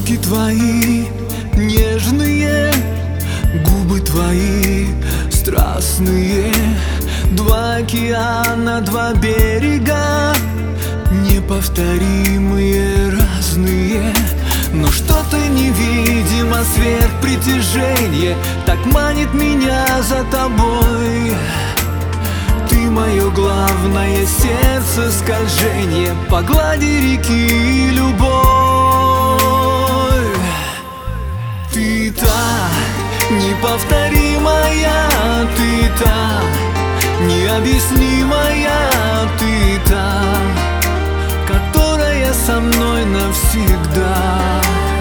Руки твои нежные, губы твои страстные, два океана, два берега, неповторимые, разные. Но что-то невидимо, сверхпритяжение так манит меня за тобой. Ты мое главное сердце, скольжение по глади реки, любовь. Ты та неповторимая, ты та необъяснимая, ты та, которая со мной навсегда.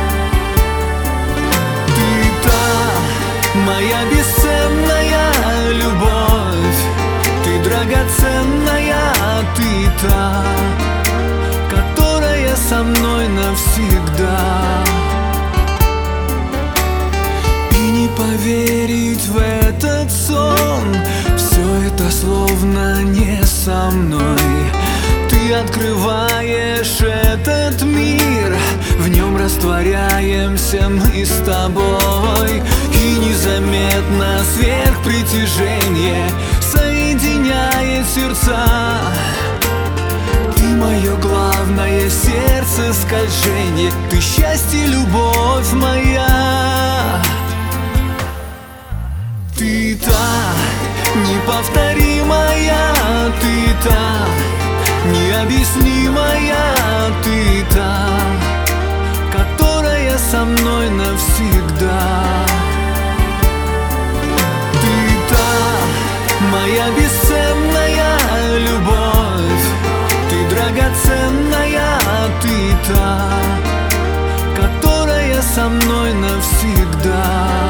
Ты та моя бесценная любовь, ты драгоценная, ты та, которая со мной навсегда. И не поверить в этот сон, все это словно не со мной. Ты открываешь этот мир, в нем растворяемся мы с тобой. И незаметно сверхпритяжение соединяет сердца. Ты мое главное сердце, скольжение, ты счастье, любовь моя. Ты та неповторимая, ты та необъяснимая, ты та, которая со мной навсегда. Ты та моя бесценная любовь, ты драгоценная, ты та, которая со мной навсегда.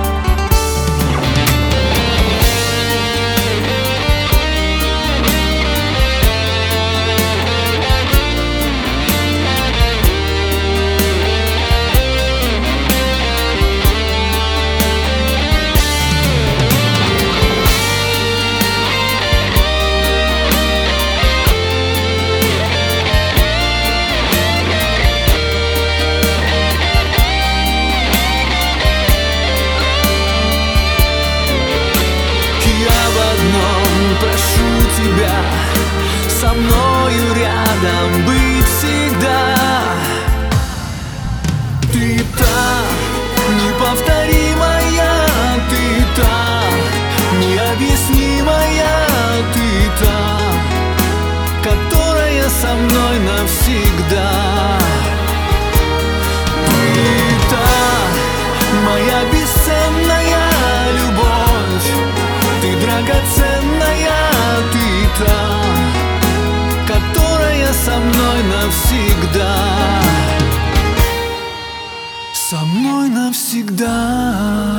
Прошу тебя со мною рядом быть всегда. Ты та неповторимая, ты та необъяснимая, ты та, которая со мной навсегда. Ты та моя бесценная любовь, ты драгоценная, ты та, которая со мной навсегда. Со мной навсегда.